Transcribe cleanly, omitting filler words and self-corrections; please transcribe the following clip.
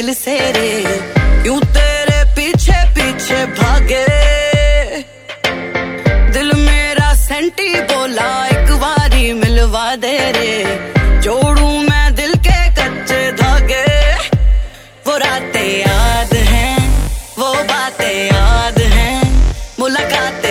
दिल से रे, क्यों तेरे पीछे पीछे भागे। दिल मेरा सेंटी बोला एक बारी मिलवा दे रे, जोड़ू मैं दिल के कच्चे धागे। वो रातें याद हैं, वो बातें याद हैं, मुलाकात